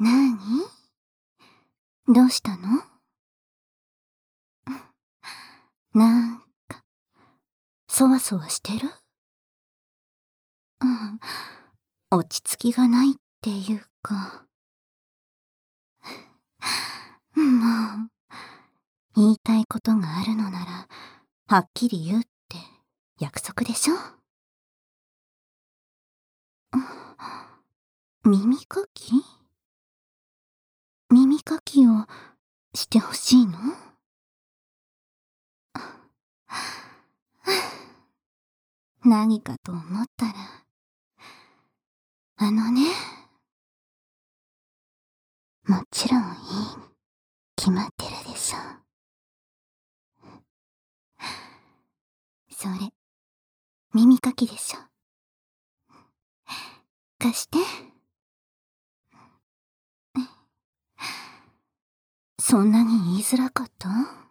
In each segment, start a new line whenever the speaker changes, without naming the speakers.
なーに？どうしたの？なんか、そわそわしてる？うん、落ち着きがないっていうか。もう、言いたいことがあるのなら、はっきり言うって約束でしょ？耳かき？耳かきをしてほしいの？何かと思ったら、あのね、もちろんいいに決まってるでしょ。それ、耳かきでしょ。貸して。そんなに言いづらかった？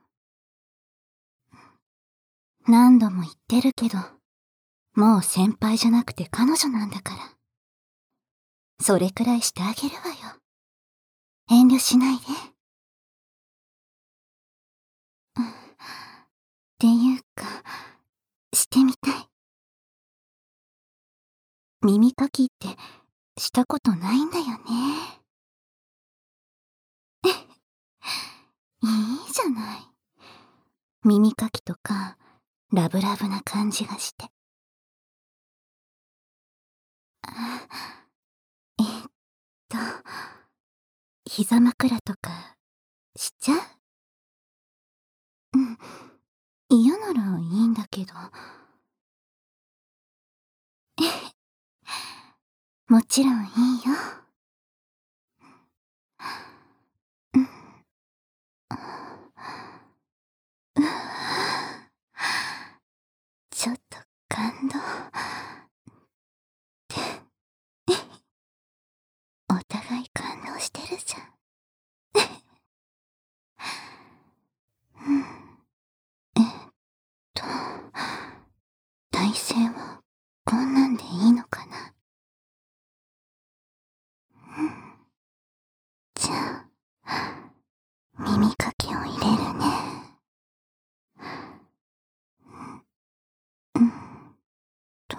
何度も言ってるけど、もう先輩じゃなくて彼女なんだから。それくらいしてあげるわよ。遠慮しないで。っていうか、してみたい。耳かきってしたことないんだよね。いいじゃない。耳かきとか、ラブラブな感じがして。えっと、膝枕とか、しちゃう？うん、嫌ならいいんだけど。もちろんいいよ。うん。ちょっと感動。お互い感動してるじゃん。うん。と、体勢はこんなんでいいのかな？じゃあ、耳かきを入れるね。うんと、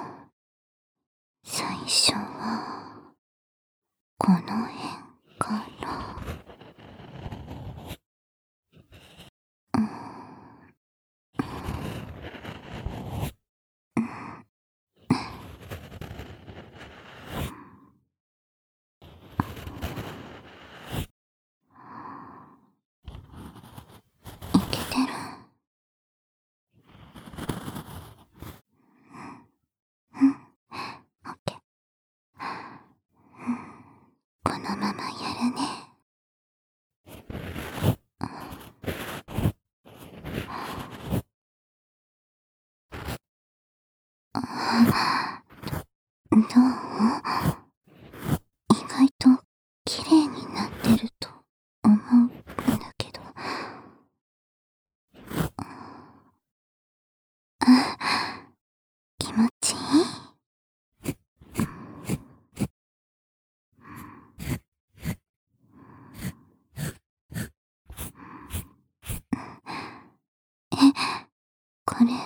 最初は、この辺から。いけてる？オッケー。このままやるね。どう？意外と綺麗になってると思うんだけど。気持ちいい？これ、いい？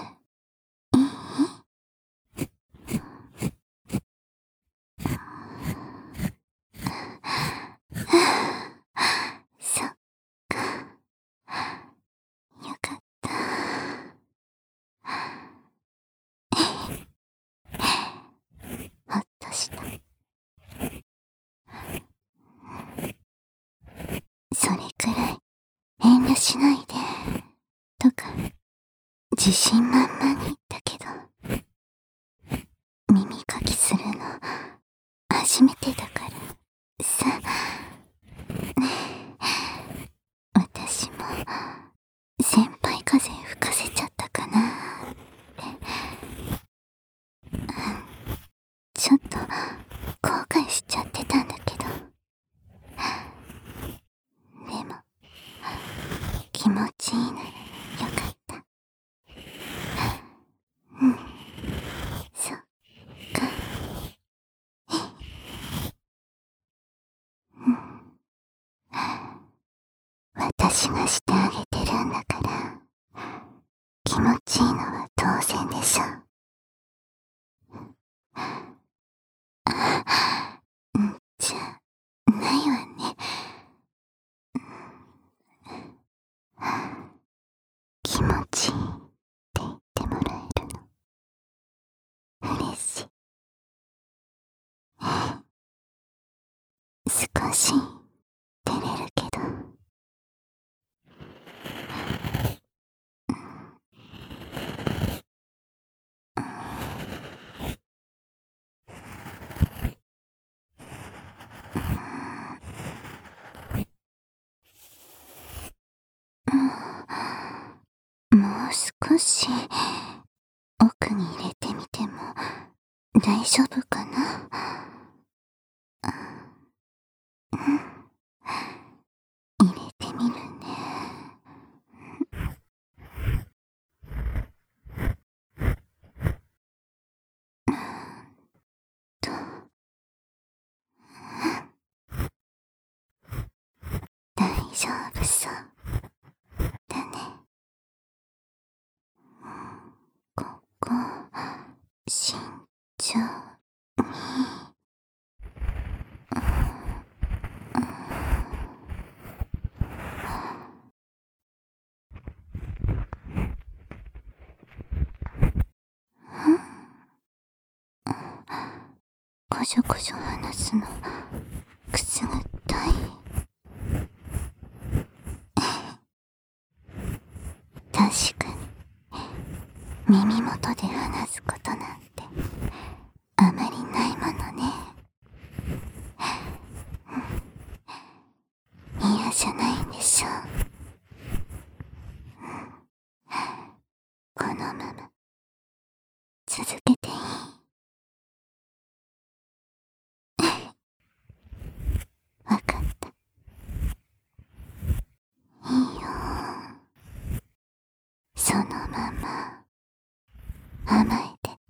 そっか。よかった。ほっとした。それくらい遠慮しないで。とか、自信満々に言ったけど、耳かきするの初めてだからさ。私も先輩風吹かせちゃったかなって、ちょっと後悔しちゃってたんだけど。でも、気持ちいいならよかった。うん、そっか。うん。 私がしてあげてるんだから、気持ちいいのは当然でしょ。じゃないわね。気持ちいいって言ってもらえるの嬉しい。少し照れるけど、もう少し奥に入れてみても大丈夫かな。入れてみるね。と、大丈夫そうだね。ここ、慎重に。こしょこしょ話すのくすぐったい。確かに耳元で話すことなんてあまりないものね。嫌じゃないんでしょ。このまま続けていい。わかった。いいよ。そのまま甘えてて。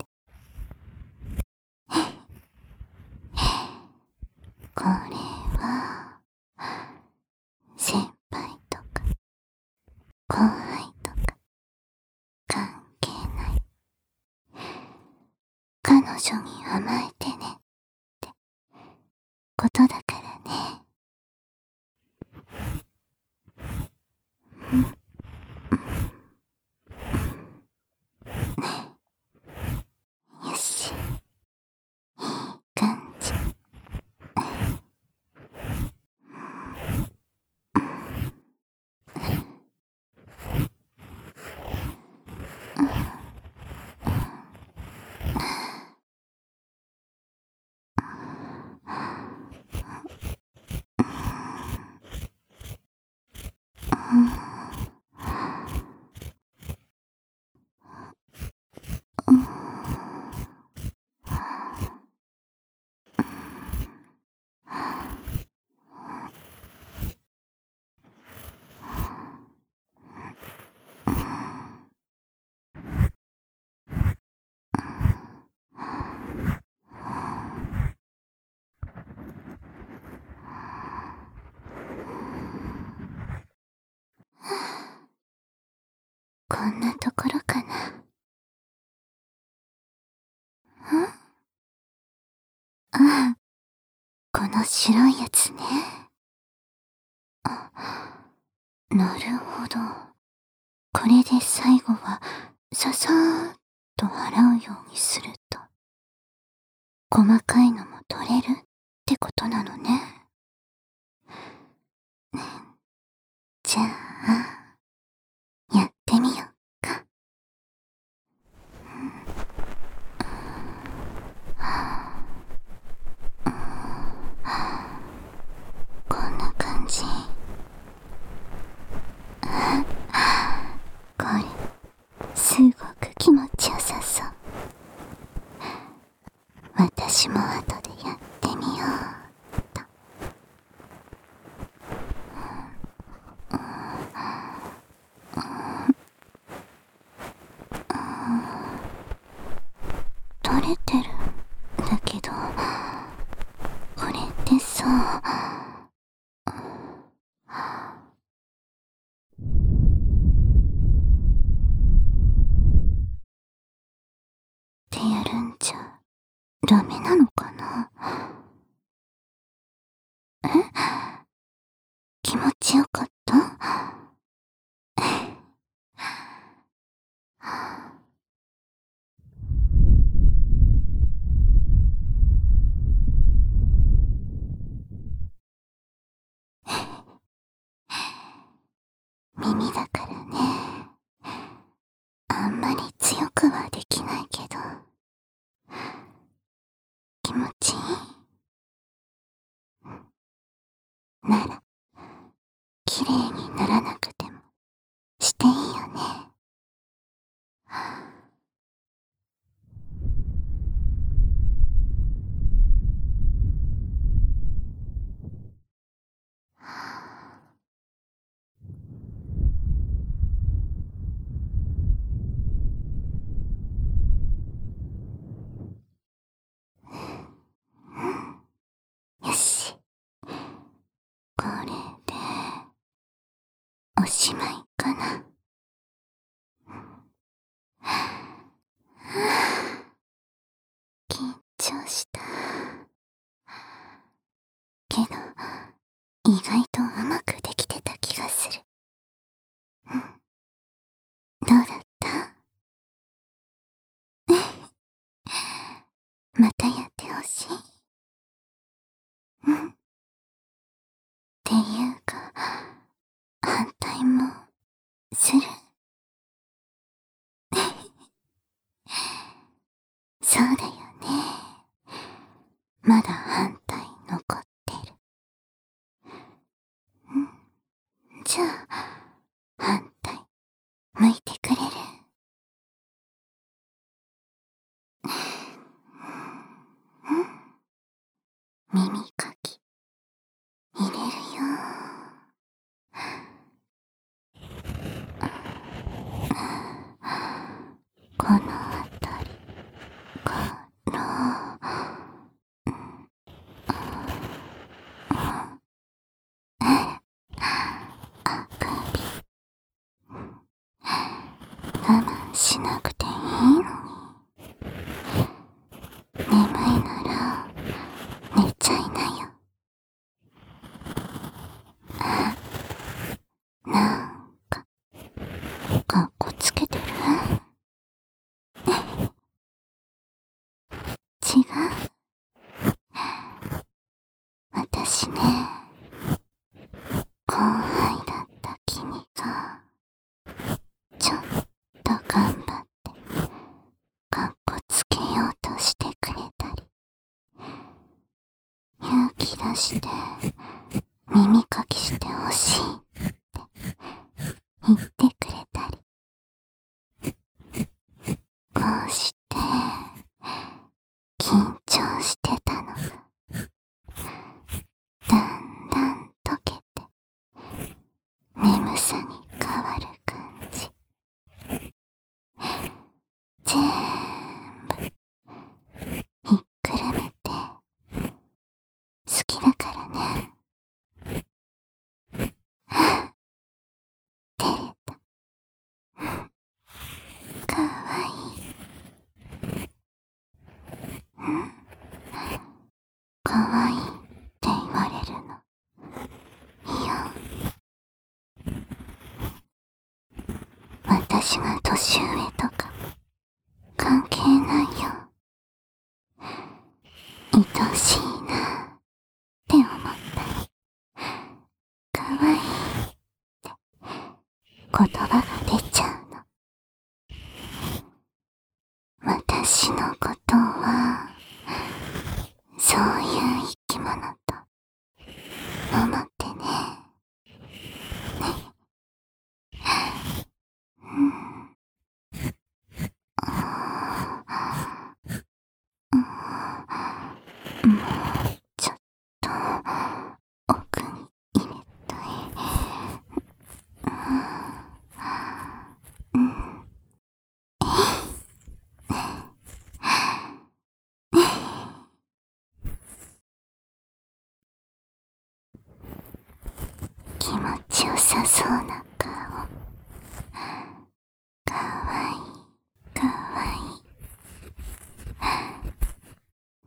これは先輩とか後輩とか関係ない。彼女に甘えてねってことだからね。よし、いい感じ。こんなところかな。ああ、この白いやつね。なるほど。これで最後はささーっと洗うようにすると、細かいのも取れるってことなのね。じゃあ、やってみよっか。こんな感じ。これ、すごく気持ちよさそう。私も後でやってみようと。取れてるんだけど、これってさ、 ダメなのかな。気持ちよかった？耳だからね。あんまり強くはできないけど。気持ちいい？なら、綺麗にならなくてもしていいよね。よし。これで、おしまいかな。緊張した。けど、意外とうまくできてた気がする。どうだった？またやってほしい？っていうか、反対もする？そうだよね。まだ反対残ってる。じゃあ、反対向いてくれる？耳かき入れるよ。このあたりからあくび、我慢しなくていいのに。眠いなら寝ちゃいなよ。なんかかっこつけてる？違う？私ね、後輩だった君がちょっと頑張ってかっこつけようとしてくれたり、勇気出して耳かきしてほしいって言ってくれたり、こうして緊張してたのがだんだん溶けて眠さに変わる感じ。全部ひっくるめて好きだからね。照れた。かわいい。かわいいって言われるの。いや、私が年上とか関係ないよ。愛しいなって思ったり、かわいいって言葉が出ちゃうの。私のことはそういう生き物と思ってね。もうちょっと奥に入れたい。気持ちよさそうな顔。かわいい、かわいい。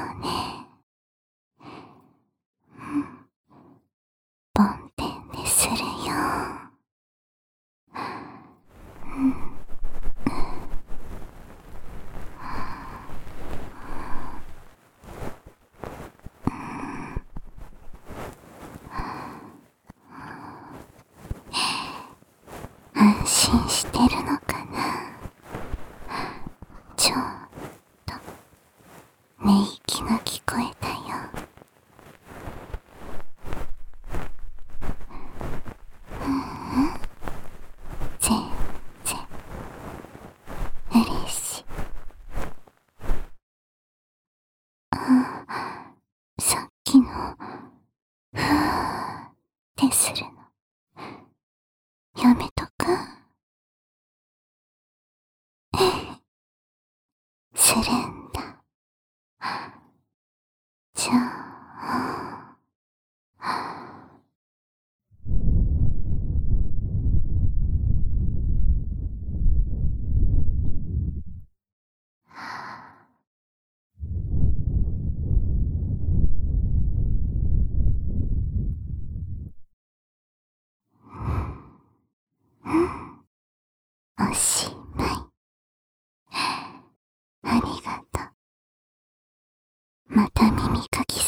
ね。梵天でするよ。安心してるのかな。ちょっと寝息が聞こえたよ。全然嬉しい。さっきのふーってするのやめとく。するんだ。じゃあおしまい。ありがとう。また耳かき